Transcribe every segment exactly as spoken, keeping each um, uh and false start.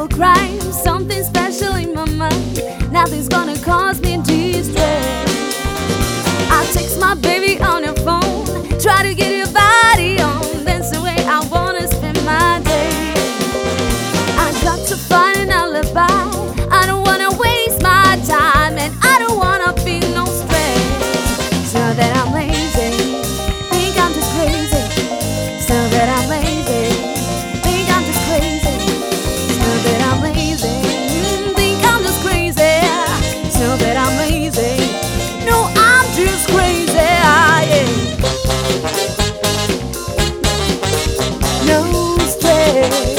awful crime, something special in my mind. Nothing's gonna cause me distress. I text my baby on your phone, try to get your body on. That's the way I wanna spend my day. I got to find an alibi. I don't wanna waste my time, and I don't wanna feel no stress. So that I'm lazy, think I'm just crazy. So that I'm lazy, think I'm just crazy. So that I'm lazy, think I'm just crazy. So that I'm lazy, no, I'm just crazy. Yeah. No stress.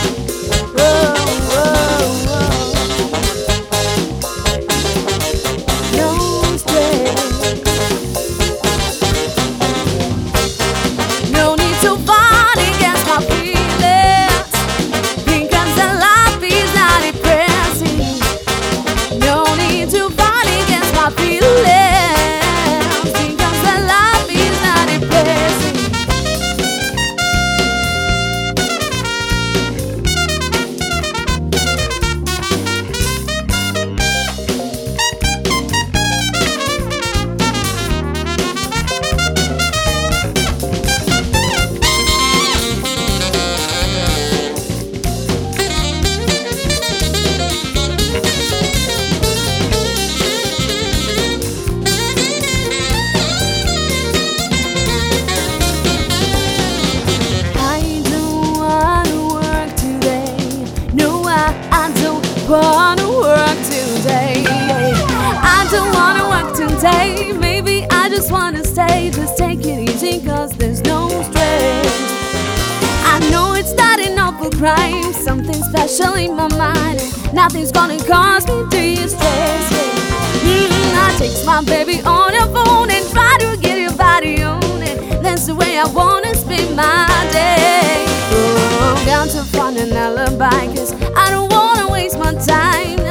Wanna work today. I don't wanna work today. Maybe I just wanna stay. Just take it easy, cause there's no stress. I know it's not an awful crime, something special in my mind. Nothing's gonna cause me distress. mm, I text my baby on your phone and try to get your body on it. That's the way I wanna spend my day. Oh, got to find an alibi, cause I don't wanna waste my time.